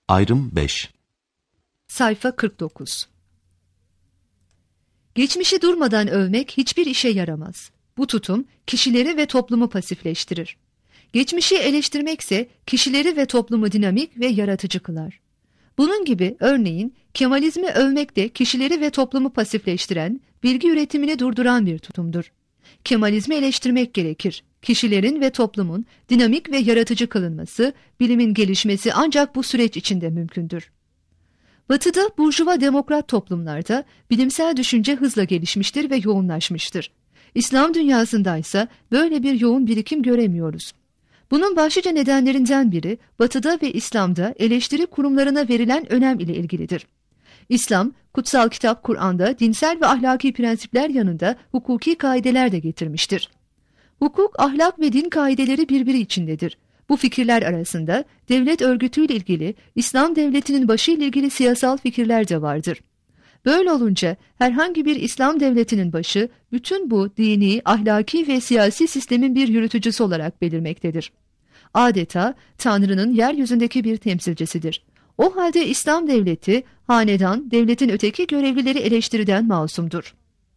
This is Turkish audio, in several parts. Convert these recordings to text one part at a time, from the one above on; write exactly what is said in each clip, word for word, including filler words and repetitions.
Ayrım beş. Sayfa kırk dokuz. Geçmişi durmadan övmek hiçbir işe yaramaz. Bu tutum kişileri ve toplumu pasifleştirir. Geçmişi eleştirmekse kişileri ve toplumu dinamik ve yaratıcı kılar. Bunun gibi örneğin Kemalizmi övmek de kişileri ve toplumu pasifleştiren, bilgi üretimini durduran bir tutumdur. Kemalizmi eleştirmek gerekir. Kişilerin ve toplumun dinamik ve yaratıcı kılınması, bilimin gelişmesi ancak bu süreç içinde mümkündür. Batı'da burjuva demokrat toplumlarda bilimsel düşünce hızla gelişmiştir ve yoğunlaşmıştır. İslam dünyasındaysa böyle bir yoğun birikim göremiyoruz. Bunun başlıca nedenlerinden biri Batı'da ve İslam'da eleştiri kurumlarına verilen önem ile ilgilidir. İslam, kutsal kitap Kur'an'da dinsel ve ahlaki prensipler yanında hukuki kaideler de getirmiştir. Hukuk, ahlak ve din kaideleri birbiri içindedir. Bu fikirler arasında devlet örgütüyle ilgili, İslam devletinin başı ile ilgili siyasal fikirler de vardır. Böyle olunca herhangi bir İslam devletinin başı bütün bu dini, ahlaki ve siyasi sistemin bir yürütücüsü olarak belirmektedir. Adeta Tanrı'nın yeryüzündeki bir temsilcisidir. O halde İslam devleti, hanedan, devletin öteki görevlileri eleştiriden masumdur.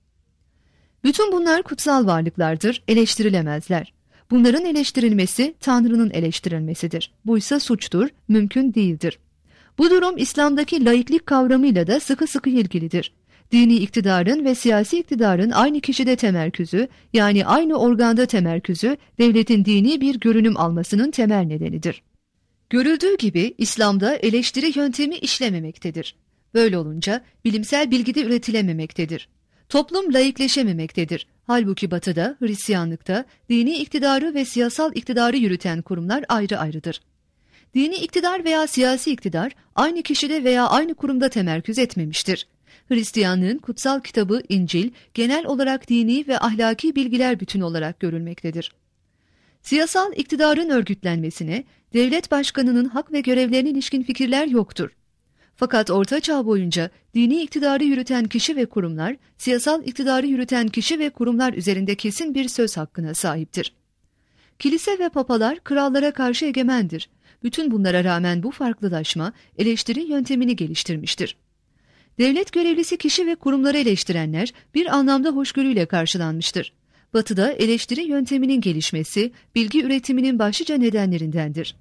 Bütün bunlar kutsal varlıklardır, eleştirilemezler. Bunların eleştirilmesi Tanrı'nın eleştirilmesidir. Bu ise suçtur, mümkün değildir. Bu durum İslam'daki laiklik kavramıyla da sıkı sıkı ilgilidir. Dini iktidarın ve siyasi iktidarın aynı kişide temerküzü, yani aynı organda temerküzü, devletin dini bir görünüm almasının temel nedenidir. Görüldüğü gibi İslam'da eleştiri yöntemi işlememektedir. Böyle olunca bilimsel bilgide üretilememektedir. Toplum laikleşememektedir. Halbuki Batı'da, Hristiyanlıkta dini iktidarı ve siyasal iktidarı yürüten kurumlar ayrı ayrıdır. Dini iktidar veya siyasi iktidar aynı kişide veya aynı kurumda temerküz etmemiştir. Hristiyanlığın kutsal kitabı İncil genel olarak dini ve ahlaki bilgiler bütünü olarak görülmektedir. Siyasal iktidarın örgütlenmesine, devlet başkanının hak ve görevlerine ilişkin fikirler yoktur. Fakat Orta Çağ boyunca dini iktidarı yürüten kişi ve kurumlar, siyasal iktidarı yürüten kişi ve kurumlar üzerinde kesin bir söz hakkına sahiptir. Kilise ve papalar krallara karşı egemendir. Bütün bunlara rağmen bu farklılaşma eleştiri yöntemini geliştirmiştir. Devlet görevlisi kişi ve kurumları eleştirenler bir anlamda hoşgörüyle karşılanmıştır. Batı'da eleştiri yönteminin gelişmesi, bilgi üretiminin başlıca nedenlerindendir.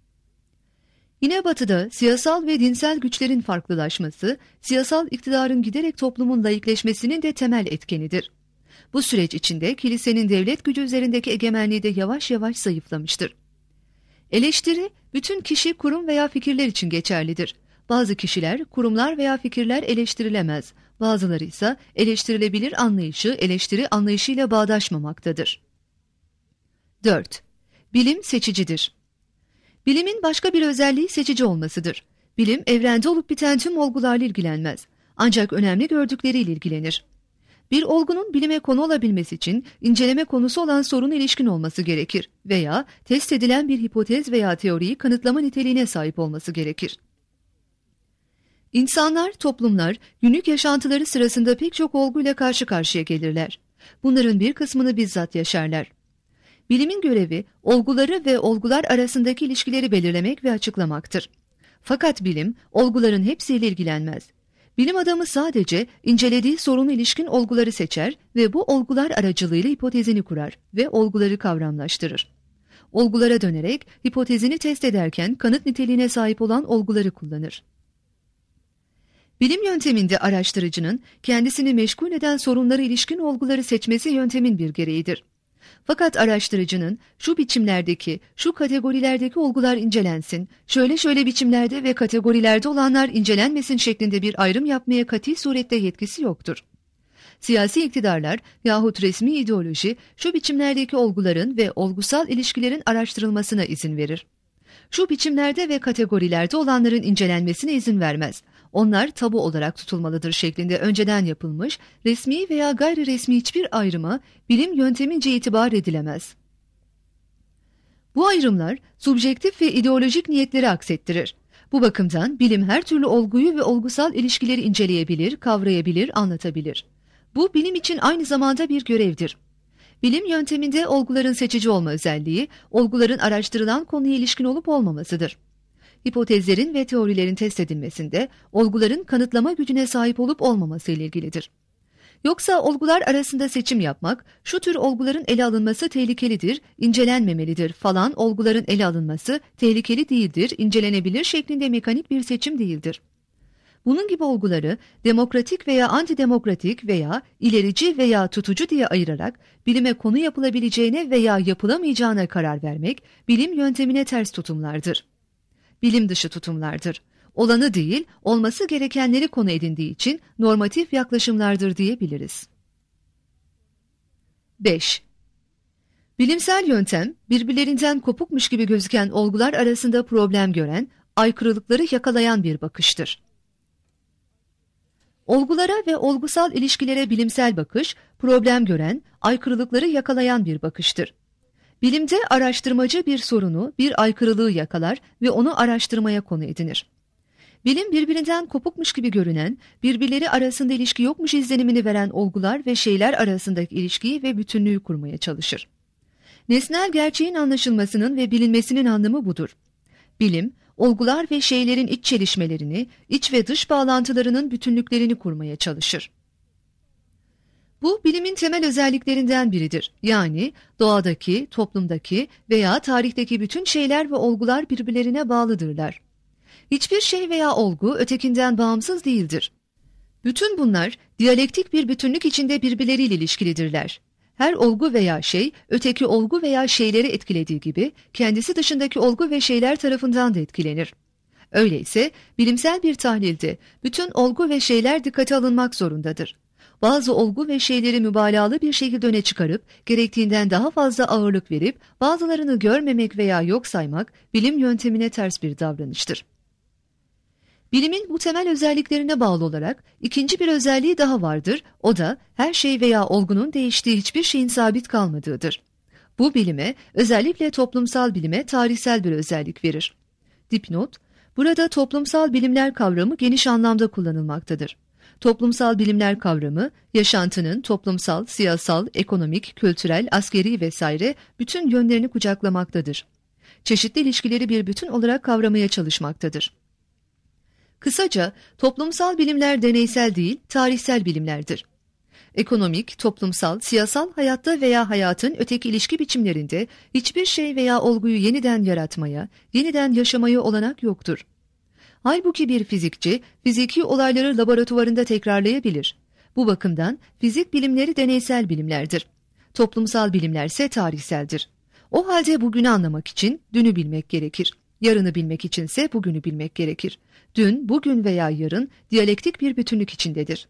Yine Batı'da siyasal ve dinsel güçlerin farklılaşması, siyasal iktidarın giderek toplumun laikleşmesinin de temel etkenidir. Bu süreç içinde kilisenin devlet gücü üzerindeki egemenliği de yavaş yavaş zayıflamıştır. Eleştiri, bütün kişi, kurum veya fikirler için geçerlidir. Bazı kişiler, kurumlar veya fikirler eleştirilemez, bazıları ise eleştirilebilir anlayışı eleştiri anlayışıyla bağdaşmamaktadır. dört. Bilim seçicidir. Bilimin başka bir özelliği seçici olmasıdır. Bilim, evrende olup biten tüm olgularla ilgilenmez. Ancak önemli gördükleriyle ilgilenir. Bir olgunun bilime konu olabilmesi için inceleme konusu olan soruna ilişkin olması gerekir veya test edilen bir hipotez veya teoriyi kanıtlama niteliğine sahip olması gerekir. İnsanlar, toplumlar, günlük yaşantıları sırasında pek çok olguyla karşı karşıya gelirler. Bunların bir kısmını bizzat yaşarlar. Bilimin görevi, olguları ve olgular arasındaki ilişkileri belirlemek ve açıklamaktır. Fakat bilim, olguların hepsiyle ilgilenmez. Bilim adamı sadece incelediği soruna ilişkin olguları seçer ve bu olgular aracılığıyla hipotezini kurar ve olguları kavramlaştırır. Olgulara dönerek hipotezini test ederken kanıt niteliğine sahip olan olguları kullanır. Bilim yönteminde araştırıcının kendisini meşgul eden sorunlara ilişkin olguları seçmesi yöntemin bir gereğidir. Fakat araştırıcının şu biçimlerdeki, şu kategorilerdeki olgular incelensin, şöyle şöyle biçimlerde ve kategorilerde olanlar incelenmesin şeklinde bir ayrım yapmaya kati surette yetkisi yoktur. Siyasi iktidarlar yahut resmi ideoloji şu biçimlerdeki olguların ve olgusal ilişkilerin araştırılmasına izin verir. Şu biçimlerde ve kategorilerde olanların incelenmesine izin vermez. Onlar tabu olarak tutulmalıdır şeklinde önceden yapılmış, resmi veya gayri resmi hiçbir ayrıma bilim yöntemince itibar edilemez. Bu ayrımlar subjektif ve ideolojik niyetleri aksettirir. Bu bakımdan bilim her türlü olguyu ve olgusal ilişkileri inceleyebilir, kavrayabilir, anlatabilir. Bu bilim için aynı zamanda bir görevdir. Bilim yönteminde olguların seçici olma özelliği, olguların araştırılan konuya ilişkin olup olmamasıdır. hipotezlerin ve teorilerin test edilmesinde olguların kanıtlama gücüne sahip olup olmaması ile ilgilidir. Yoksa olgular arasında seçim yapmak, şu tür olguların ele alınması tehlikelidir, incelenmemelidir falan olguların ele alınması tehlikeli değildir, incelenebilir şeklinde mekanik bir seçim değildir. Bunun gibi olguları demokratik veya antidemokratik veya ilerici veya tutucu diye ayırarak bilime konu yapılabileceğine veya yapılamayacağına karar vermek bilim yöntemine ters tutumlardır. Bilim dışı tutumlardır. Olanı değil, olması gerekenleri konu edindiği için normatif yaklaşımlardır diyebiliriz. beş. Bilimsel yöntem, birbirlerinden kopukmuş gibi gözüken olgular arasında problem gören, aykırılıkları yakalayan bir bakıştır. Olgulara ve olgusal ilişkilere bilimsel bakış, problem gören, aykırılıkları yakalayan bir bakıştır. Bilimde araştırmacı bir sorunu, bir aykırılığı yakalar ve onu araştırmaya konu edinir. Bilim birbirinden kopukmuş gibi görünen, birbirleri arasında ilişki yokmuş izlenimini veren olgular ve şeyler arasındaki ilişkiyi ve bütünlüğü kurmaya çalışır. Nesnel gerçeğin anlaşılmasının ve bilinmesinin anlamı budur. Bilim, olgular ve şeylerin iç çelişmelerini, iç ve dış bağlantılarının bütünlüklerini kurmaya çalışır. Bu bilimin temel özelliklerinden biridir. Yani doğadaki, toplumdaki veya tarihteki bütün şeyler ve olgular birbirlerine bağlıdırlar. Hiçbir şey veya olgu ötekinden bağımsız değildir. Bütün bunlar diyalektik bir bütünlük içinde birbirleriyle ilişkilidirler. Her olgu veya şey, öteki olgu veya şeyleri etkilediği gibi, kendisi dışındaki olgu ve şeyler tarafından da etkilenir. Öyleyse, bilimsel bir tahlilde bütün olgu ve şeyler dikkate alınmak zorundadır. Bazı olgu ve şeyleri mübalağalı bir şekilde öne çıkarıp, gerektiğinden daha fazla ağırlık verip, bazılarını görmemek veya yok saymak, bilim yöntemine ters bir davranıştır. Bilimin bu temel özelliklerine bağlı olarak ikinci bir özelliği daha vardır, o da her şey veya olgunun değiştiği hiçbir şeyin sabit kalmadığıdır. Bu bilime, özellikle toplumsal bilime tarihsel bir özellik verir. Dipnot, burada toplumsal bilimler kavramı geniş anlamda kullanılmaktadır. Toplumsal bilimler kavramı, yaşantının toplumsal, siyasal, ekonomik, kültürel, askeri vesaire bütün yönlerini kucaklamaktadır. Çeşitli ilişkileri bir bütün olarak kavramaya çalışmaktadır. Kısaca, toplumsal bilimler deneysel değil, tarihsel bilimlerdir. Ekonomik, toplumsal, siyasal hayatta veya hayatın öteki ilişki biçimlerinde hiçbir şey veya olguyu yeniden yaratmaya, yeniden yaşamaya olanak yoktur. Halbuki bir fizikçi, fiziki olayları laboratuvarında tekrarlayabilir. Bu bakımdan fizik bilimleri deneysel bilimlerdir. Toplumsal bilimlerse tarihseldir. O halde bugünü anlamak için dünü bilmek gerekir. Yarını bilmek içinse bugünü bilmek gerekir. Dün, bugün veya yarın diyalektik bir bütünlük içindedir.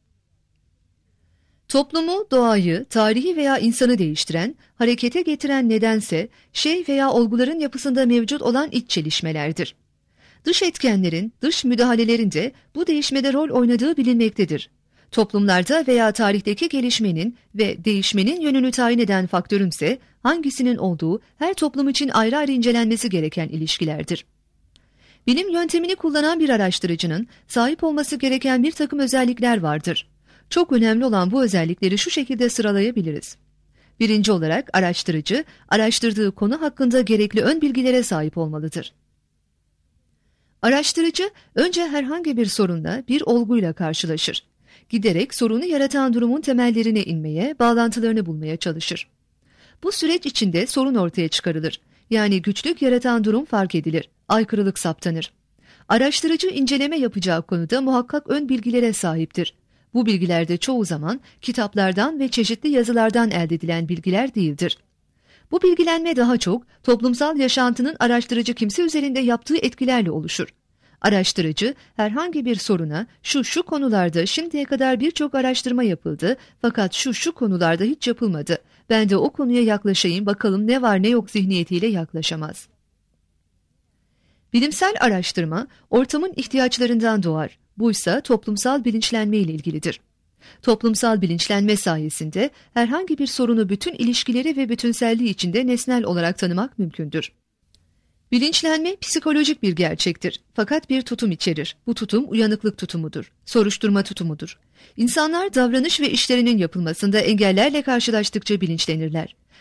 Toplumu, doğayı, tarihi veya insanı değiştiren, harekete getiren nedense şey veya olguların yapısında mevcut olan iç çelişmelerdir. Dış etkenlerin, dış müdahalelerin de bu değişmede rol oynadığı bilinmektedir. Toplumlarda veya tarihteki gelişmenin ve değişmenin yönünü tayin eden faktörünse hangisinin olduğu her toplum için ayrı ayrı incelenmesi gereken ilişkilerdir. Bilim yöntemini kullanan bir araştırıcının sahip olması gereken bir takım özellikler vardır. Çok önemli olan bu özellikleri şu şekilde sıralayabiliriz. Birinci olarak araştırıcı, araştırdığı konu hakkında gerekli ön bilgilere sahip olmalıdır. Araştırıcı, önce herhangi bir sorunla, bir olguyla karşılaşır. Giderek sorunu yaratan durumun temellerine inmeye, bağlantılarını bulmaya çalışır. Bu süreç içinde sorun ortaya çıkarılır. Yani güçlük yaratan durum fark edilir, aykırılık saptanır. Araştırıcı inceleme yapacağı konuda muhakkak ön bilgilere sahiptir. Bu bilgiler de çoğu zaman kitaplardan ve çeşitli yazılardan elde edilen bilgiler değildir. Bu bilgilenme daha çok toplumsal yaşantının araştırıcı kimse üzerinde yaptığı etkilerle oluşur. Araştırıcı herhangi bir soruna şu şu konularda şimdiye kadar birçok araştırma yapıldı fakat şu şu konularda hiç yapılmadı. Ben de o konuya yaklaşayım bakalım ne var ne yok zihniyetiyle yaklaşamaz. Bilimsel araştırma ortamın ihtiyaçlarından doğar. Buysa toplumsal bilinçlenme ile ilgilidir. Toplumsal bilinçlenme sayesinde herhangi bir sorunu bütün ilişkileri ve bütünselliği içinde nesnel olarak tanımak mümkündür. Bilinçlenme psikolojik bir gerçektir. Fakat bir tutum içerir. Bu tutum uyanıklık tutumudur. Soruşturma tutumudur. İnsanlar davranış ve işlerinin yapılmasında engellerle karşılaştıkça bilinçlenirler.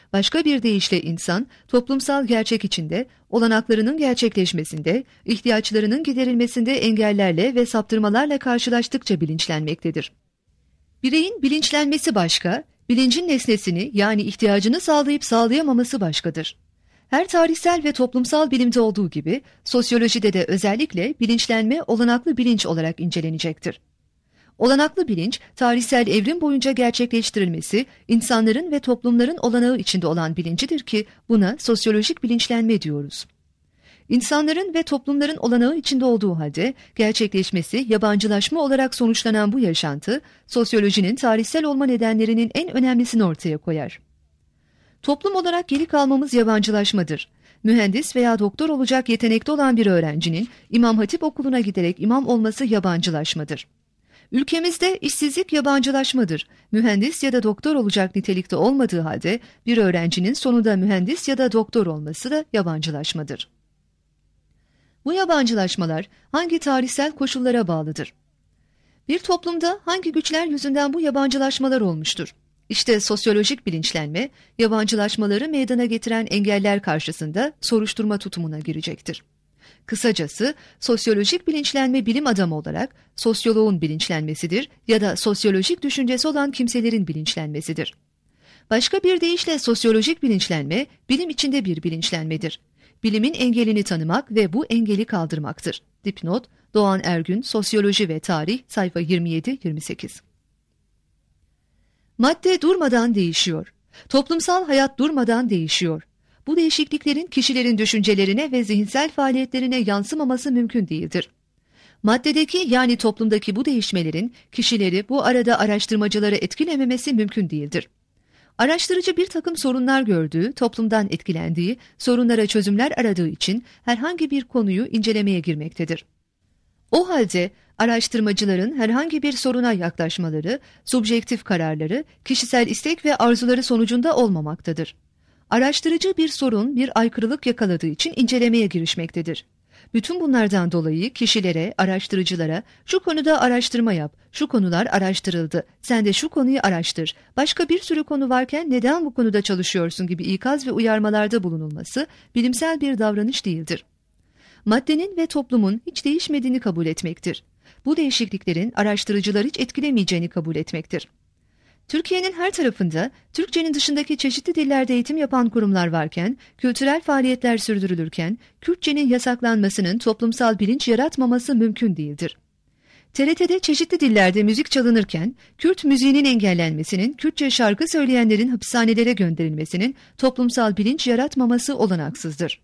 Başka bir deyişle insan, toplumsal gerçek içinde, olanaklarının gerçekleşmesinde, ihtiyaçlarının giderilmesinde engellerle ve saptırmalarla karşılaştıkça bilinçlenmektedir. Bireyin bilinçlenmesi başka, bilincin nesnesini yani ihtiyacını sağlayıp sağlayamaması başkadır. Her tarihsel ve toplumsal bilimde olduğu gibi, sosyolojide de özellikle bilinçlenme olanaklı bilinç olarak incelenecektir. Olanaklı bilinç, tarihsel evrim boyunca gerçekleştirilmesi, insanların ve toplumların olanağı içinde olan bilincidir ki buna sosyolojik bilinçlenme diyoruz. İnsanların ve toplumların olanağı içinde olduğu halde gerçekleşmesi yabancılaşma olarak sonuçlanan bu yaşantı, sosyolojinin tarihsel olma nedenlerinin en önemlisini ortaya koyar. Toplum olarak geri kalmamız yabancılaşmadır. Mühendis veya doktor olacak yetenekli olan bir öğrencinin İmam Hatip Okulu'na giderek imam olması yabancılaşmadır. Ülkemizde işsizlik yabancılaşmadır. Mühendis ya da doktor olacak nitelikte olmadığı halde bir öğrencinin sonunda mühendis ya da doktor olması da yabancılaşmadır. Bu yabancılaşmalar hangi tarihsel koşullara bağlıdır? Bir toplumda hangi güçler yüzünden bu yabancılaşmalar olmuştur? İşte sosyolojik bilinçlenme, yabancılaşmaları meydana getiren engeller karşısında soruşturma tutumuna girecektir. Kısacası sosyolojik bilinçlenme bilim adamı olarak sosyoloğun bilinçlenmesidir ya da sosyolojik düşüncesi olan kimselerin bilinçlenmesidir. Başka bir deyişle sosyolojik bilinçlenme bilim içinde bir bilinçlenmedir. Bilimin engelini tanımak ve bu engeli kaldırmaktır. Dipnot: Doğan Ergün, Sosyoloji ve Tarih, sayfa yirmi yedi yirmi sekiz. Madde durmadan değişiyor. Toplumsal hayat durmadan değişiyor. Bu değişikliklerin kişilerin düşüncelerine ve zihinsel faaliyetlerine yansımaması mümkün değildir. Maddedeki yani toplumdaki bu değişmelerin kişileri bu arada araştırmacıları etkilememesi mümkün değildir. Araştırıcı bir takım sorunlar gördüğü, toplumdan etkilendiği, sorunlara çözümler aradığı için herhangi bir konuyu incelemeye girmektedir. O halde araştırmacıların herhangi bir soruna yaklaşmaları, subjektif kararları, kişisel istek ve arzuları sonucunda olmamaktadır. Araştırıcı bir sorun, bir aykırılık yakaladığı için incelemeye girişmektedir. Bütün bunlardan dolayı kişilere, araştırıcılara şu konuda araştırma yap, şu konular araştırıldı, sen de şu konuyu araştır, başka bir sürü konu varken neden bu konuda çalışıyorsun gibi ikaz ve uyarmalarda bulunulması bilimsel bir davranış değildir. Maddenin ve toplumun hiç değişmediğini kabul etmektir. Bu değişikliklerin araştırıcıları hiç etkilemeyeceğini kabul etmektir. Türkiye'nin her tarafında Türkçenin dışındaki çeşitli dillerde eğitim yapan kurumlar varken, kültürel faaliyetler sürdürülürken, Kürtçenin yasaklanmasının toplumsal bilinç yaratmaması mümkün değildir. T R T'de çeşitli dillerde müzik çalınırken, Kürt müziğinin engellenmesinin, Kürtçe şarkı söyleyenlerin hapishanelere gönderilmesinin toplumsal bilinç yaratmaması olanaksızdır.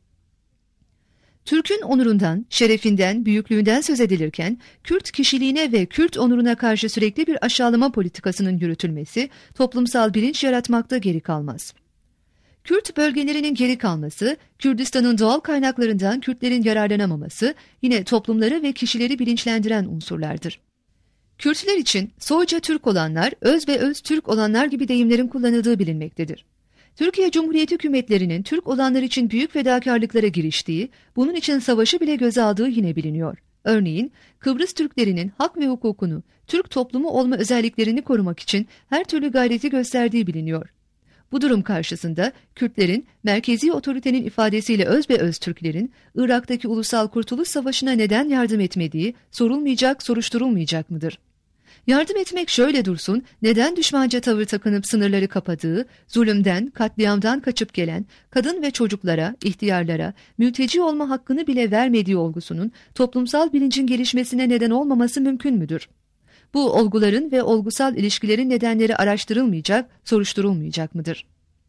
Türk'ün onurundan, şerefinden, büyüklüğünden söz edilirken, Kürt kişiliğine ve Kürt onuruna karşı sürekli bir aşağılama politikasının yürütülmesi, toplumsal bilinç yaratmakta geri kalmaz. Kürt bölgelerinin geri kalması, Kürdistan'ın doğal kaynaklarından Kürtlerin yararlanamaması, yine toplumları ve kişileri bilinçlendiren unsurlardır. Kürtler için soyca Türk olanlar, öz ve öz Türk olanlar gibi deyimlerin kullanıldığı bilinmektedir. Türkiye Cumhuriyeti hükümetlerinin Türk olanlar için büyük fedakarlıklara giriştiği, bunun için savaşı bile göze aldığı yine biliniyor. Örneğin, Kıbrıs Türklerinin hak ve hukukunu, Türk toplumu olma özelliklerini korumak için her türlü gayreti gösterdiği biliniyor. Bu durum karşısında Kürtlerin, merkezi otoritenin ifadesiyle öz ve öz Türklerin, Irak'taki Ulusal Kurtuluş Savaşı'na neden yardım etmediği sorulmayacak, soruşturulmayacak mıdır? Yardım etmek şöyle dursun, neden düşmanca tavır takınıp sınırları kapadığı, zulümden, katliamdan kaçıp gelen, kadın ve çocuklara, ihtiyarlara, mülteci olma hakkını bile vermediği olgusunun toplumsal bilincin gelişmesine neden olmaması mümkün müdür? Bu olguların ve olgusal ilişkilerin nedenleri araştırılmayacak, soruşturulmayacak mıdır?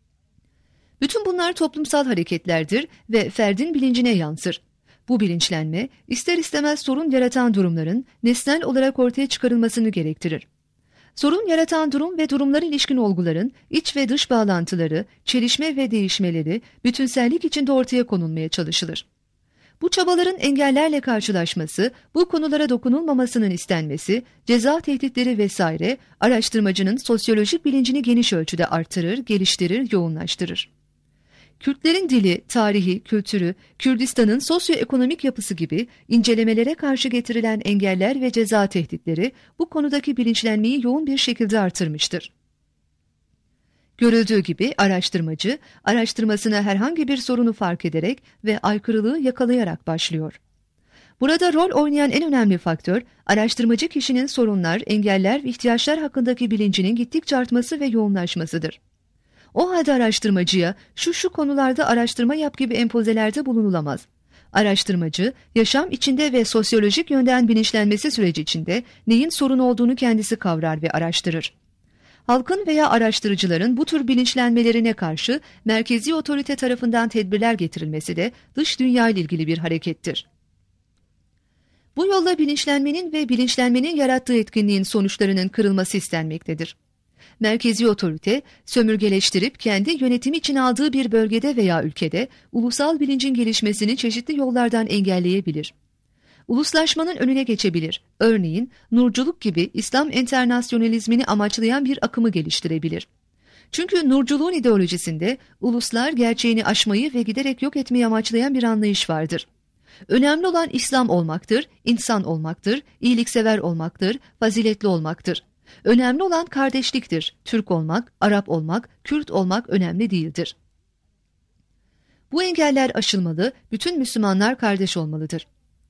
Bütün bunlar toplumsal hareketlerdir ve ferdin bilincine yansır. Bu bilinçlenme, ister istemez sorun yaratan durumların nesnel olarak ortaya çıkarılmasını gerektirir. Sorun yaratan durum ve durumlara ilişkin olguların iç ve dış bağlantıları, çelişme ve değişmeleri bütünsellik içinde ortaya konulmaya çalışılır. Bu çabaların engellerle karşılaşması, bu konulara dokunulmamasının istenmesi, ceza tehditleri vesaire araştırmacının sosyolojik bilincini geniş ölçüde artırır, geliştirir, yoğunlaştırır. Kürtlerin dili, tarihi, kültürü, Kürdistan'ın sosyoekonomik yapısı gibi incelemelere karşı getirilen engeller ve ceza tehditleri bu konudaki bilinçlenmeyi yoğun bir şekilde artırmıştır. Görüldüğü gibi araştırmacı, araştırmasına herhangi bir sorunu fark ederek ve aykırılığı yakalayarak başlıyor. Burada rol oynayan en önemli faktör, araştırmacı kişinin sorunlar, engeller ve ihtiyaçlar hakkındaki bilincinin gittikçe artması ve yoğunlaşmasıdır. O halde araştırmacıya şu şu konularda araştırma yap gibi empozelerde bulunulamaz. Araştırmacı, yaşam içinde ve sosyolojik yönden bilinçlenmesi süreci içinde neyin sorun olduğunu kendisi kavrar ve araştırır. Halkın veya araştırıcıların bu tür bilinçlenmelerine karşı merkezi otorite tarafından tedbirler getirilmesi de dış dünya ile ilgili bir harekettir. Bu yolla bilinçlenmenin ve bilinçlenmenin yarattığı etkinliğin sonuçlarının kırılması istenmektedir. Merkezi otorite, sömürgeleştirip kendi yönetimi için aldığı bir bölgede veya ülkede ulusal bilincin gelişmesini çeşitli yollardan engelleyebilir. Uluslaşmanın önüne geçebilir. Örneğin, nurculuk gibi İslam enternasyonalizmini amaçlayan bir akımı geliştirebilir. Çünkü nurculuğun ideolojisinde uluslar gerçeğini aşmayı ve giderek yok etmeyi amaçlayan bir anlayış vardır. Önemli olan İslam olmaktır, insan olmaktır, iyiliksever olmaktır, faziletli olmaktır. Önemli olan kardeşliktir. Türk olmak, Arap olmak, Kürt olmak önemli değildir. Bu engeller aşılmalı, bütün Müslümanlar kardeş olmalıdır.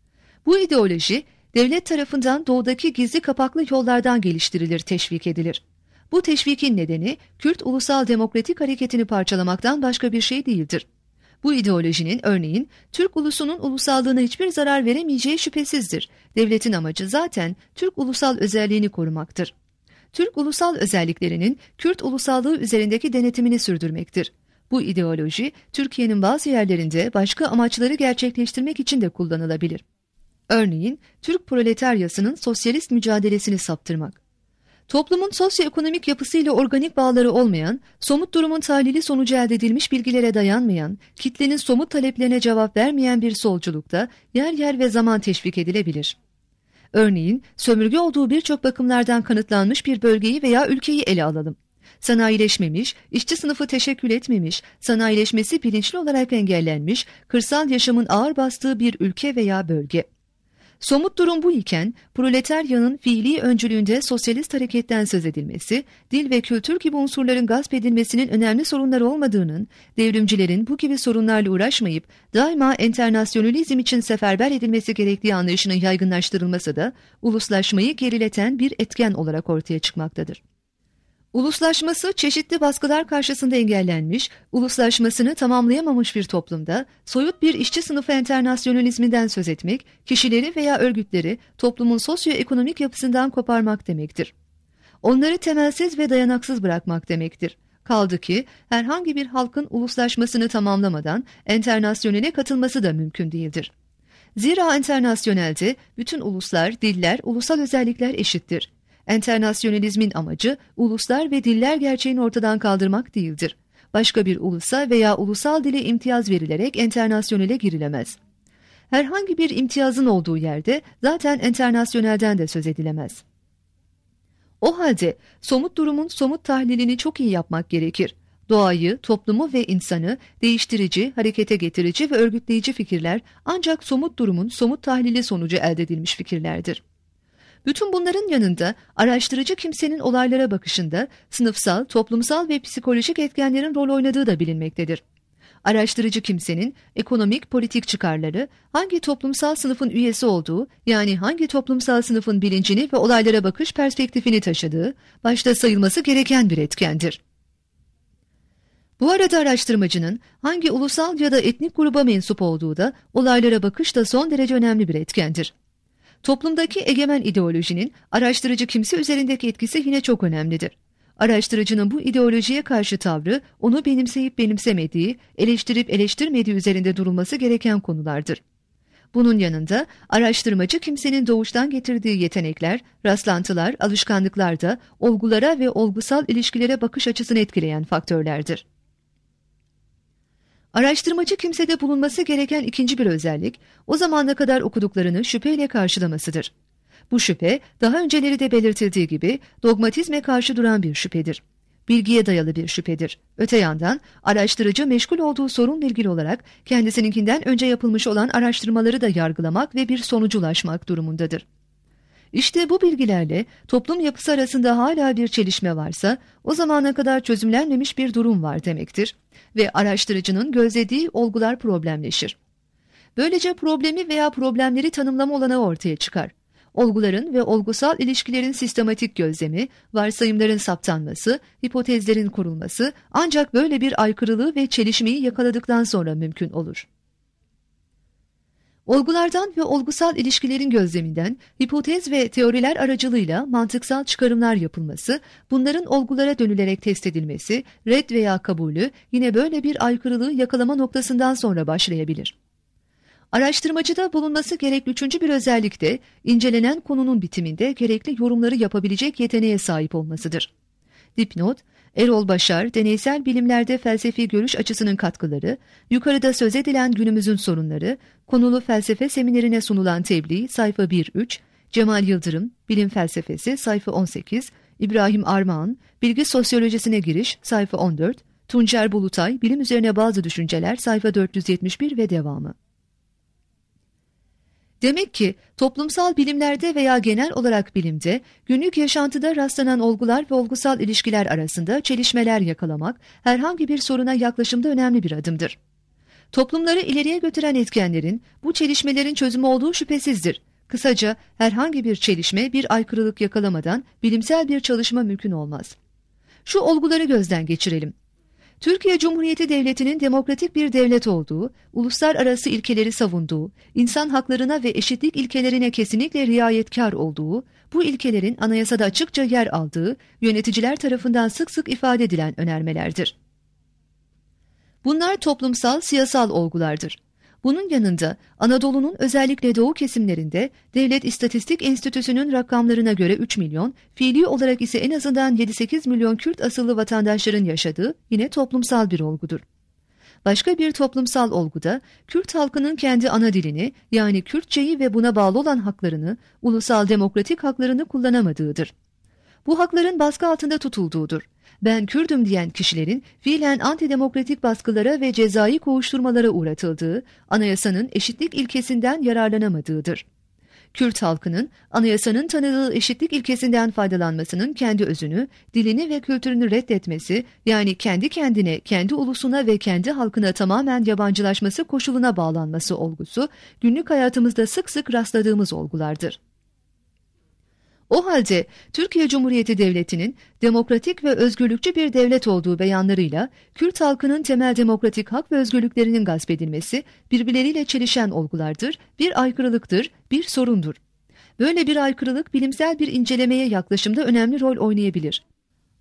Bu ideoloji, devlet tarafından doğudaki gizli kapaklı yollardan geliştirilir, teşvik edilir. Bu teşvikin nedeni, Kürt Ulusal Demokratik Hareketi'ni parçalamaktan başka bir şey değildir. Bu ideolojinin örneğin, Türk ulusunun ulusallığına hiçbir zarar veremeyeceği şüphesizdir. Devletin amacı zaten Türk ulusal özelliğini korumaktır. Türk ulusal özelliklerinin Kürt ulusallığı üzerindeki denetimini sürdürmektir. Bu ideoloji, Türkiye'nin bazı yerlerinde başka amaçları gerçekleştirmek için de kullanılabilir. Örneğin, Türk proletaryasının sosyalist mücadelesini saptırmak. Toplumun sosyoekonomik yapısıyla organik bağları olmayan, somut durumun tahlili sonucu elde edilmiş bilgilere dayanmayan, kitlenin somut taleplerine cevap vermeyen bir solculukta yer yer ve zaman teşvik edilebilir. Örneğin, sömürge olduğu birçok bakımlardan kanıtlanmış bir bölgeyi veya ülkeyi ele alalım. Sanayileşmemiş, işçi sınıfı teşekkül etmemiş, sanayileşmesi bilinçli olarak engellenmiş, kırsal yaşamın ağır bastığı bir ülke veya bölge. Somut durum bu iken, proletaryanın fiili öncülüğünde sosyalist hareketten söz edilmesi, dil ve kültür gibi unsurların gasp edilmesinin önemli sorunları olmadığının, devrimcilerin bu gibi sorunlarla uğraşmayıp daima enternasyonalizm için seferber edilmesi gerektiği anlayışının yaygınlaştırılması da uluslaşmayı gerileten bir etken olarak ortaya çıkmaktadır. Uluslaşması çeşitli baskılar karşısında engellenmiş, uluslaşmasını tamamlayamamış bir toplumda soyut bir işçi sınıfı enternasyonalizminden söz etmek, kişileri veya örgütleri toplumun sosyoekonomik yapısından koparmak demektir. Onları temelsiz ve dayanaksız bırakmak demektir. Kaldı ki herhangi bir halkın uluslaşmasını tamamlamadan enternasyonele katılması da mümkün değildir. Zira enternasyonelde bütün uluslar, diller, ulusal özellikler eşittir. Enternasyonalizmin amacı uluslar ve diller gerçeğini ortadan kaldırmak değildir. Başka bir ulusa veya ulusal dile imtiyaz verilerek enternasyonele girilemez. Herhangi bir imtiyazın olduğu yerde zaten enternasyonelden de söz edilemez. O halde somut durumun somut tahlilini çok iyi yapmak gerekir. Doğayı, toplumu ve insanı değiştirici, harekete getirici ve örgütleyici fikirler ancak somut durumun somut tahlili sonucu elde edilmiş fikirlerdir. Bütün bunların yanında araştırıcı kimsenin olaylara bakışında sınıfsal, toplumsal ve psikolojik etkenlerin rol oynadığı da bilinmektedir. Araştırıcı kimsenin ekonomik, politik çıkarları, hangi toplumsal sınıfın üyesi olduğu, yani hangi toplumsal sınıfın bilincini ve olaylara bakış perspektifini taşıdığı, başta sayılması gereken bir etkendir. Bu arada araştırmacının hangi ulusal ya da etnik gruba mensup olduğu da olaylara bakış da son derece önemli bir etkendir. Toplumdaki egemen ideolojinin araştırıcı kimse üzerindeki etkisi yine çok önemlidir. Araştırıcının bu ideolojiye karşı tavrı, onu benimseyip benimsemediği, eleştirip eleştirmediği üzerinde durulması gereken konulardır. Bunun yanında araştırmacı kimsenin doğuştan getirdiği yetenekler, rastlantılar, alışkanlıklar da olgulara ve olgusal ilişkilere bakış açısını etkileyen faktörlerdir. Araştırmacı kimsede bulunması gereken ikinci bir özellik, o zamana kadar okuduklarını şüpheyle karşılamasıdır. Bu şüphe, daha önceleri de belirtildiği gibi dogmatizme karşı duran bir şüphedir. Bilgiye dayalı bir şüphedir. Öte yandan araştırıcı meşgul olduğu sorunla ilgili olarak kendisininkinden önce yapılmış olan araştırmaları da yargılamak ve bir sonuca ulaşmak durumundadır. İşte bu bilgilerle toplum yapısı arasında hala bir çelişme varsa, o zamana kadar çözümlenmemiş bir durum var demektir ve araştırıcının gözlediği olgular problemleşir. Böylece problemi veya problemleri tanımlama olanağı ortaya çıkar. Olguların ve olgusal ilişkilerin sistematik gözlemi, varsayımların saptanması, hipotezlerin kurulması ancak böyle bir aykırılığı ve çelişmeyi yakaladıktan sonra mümkün olur. Olgulardan ve olgusal ilişkilerin gözleminden hipotez ve teoriler aracılığıyla mantıksal çıkarımlar yapılması, bunların olgulara dönülerek test edilmesi, red veya kabulü yine böyle bir aykırılığı yakalama noktasından sonra başlayabilir. Araştırmacıda bulunması gerekli üçüncü bir özellik de incelenen konunun bitiminde gerekli yorumları yapabilecek yeteneğe sahip olmasıdır. Dipnot: Erol Başar, Deneysel Bilimlerde Felsefi Görüş Açısının Katkıları, yukarıda söz edilen günümüzün sorunları, konulu felsefe seminerine sunulan tebliğ, sayfa bir üç, Cemal Yıldırım, Bilim Felsefesi, sayfa on sekiz, İbrahim Armağan, Bilgi Sosyolojisine Giriş, sayfa on dört, Tuncer Bulutay, Bilim Üzerine Bazı Düşünceler, sayfa dört yüz yetmiş bir ve devamı. Demek ki toplumsal bilimlerde veya genel olarak bilimde günlük yaşantıda rastlanan olgular ve olgusal ilişkiler arasında çelişmeler yakalamak herhangi bir soruna yaklaşımda önemli bir adımdır. Toplumları ileriye götüren etkenlerin bu çelişmelerin çözümü olduğu şüphesizdir. Kısaca herhangi bir çelişme, bir aykırılık yakalamadan bilimsel bir çalışma mümkün olmaz. Şu olguları gözden geçirelim. Türkiye Cumhuriyeti Devleti'nin demokratik bir devlet olduğu, uluslararası ilkeleri savunduğu, insan haklarına ve eşitlik ilkelerine kesinlikle riayetkar olduğu, bu ilkelerin anayasada açıkça yer aldığı, yöneticiler tarafından sık sık ifade edilen önermelerdir. Bunlar toplumsal, siyasal olgulardır. Bunun yanında Anadolu'nun özellikle doğu kesimlerinde Devlet İstatistik Enstitüsü'nün rakamlarına göre üç milyon, fiili olarak ise en azından yedi sekiz milyon Kürt asıllı vatandaşların yaşadığı yine toplumsal bir olgudur. Başka bir toplumsal olgu da Kürt halkının kendi ana dilini, yani Kürtçeyi ve buna bağlı olan haklarını, ulusal demokratik haklarını kullanamadığıdır. Bu hakların baskı altında tutulduğudur. Ben Kürdüm diyen kişilerin fiilen antidemokratik baskılara ve cezai kovuşturmalara uğratıldığı, anayasanın eşitlik ilkesinden yararlanamadığıdır. Kürt halkının anayasanın tanıdığı eşitlik ilkesinden faydalanmasının kendi özünü, dilini ve kültürünü reddetmesi, yani kendi kendine, kendi ulusuna ve kendi halkına tamamen yabancılaşması koşuluna bağlanması olgusu, günlük hayatımızda sık sık rastladığımız olgulardır. O halde Türkiye Cumhuriyeti Devleti'nin demokratik ve özgürlükçü bir devlet olduğu beyanlarıyla Kürt halkının temel demokratik hak ve özgürlüklerinin gasp edilmesi birbirleriyle çelişen olgulardır, bir aykırılıktır, bir sorundur. Böyle bir aykırılık bilimsel bir incelemeye yaklaşımda önemli rol oynayabilir.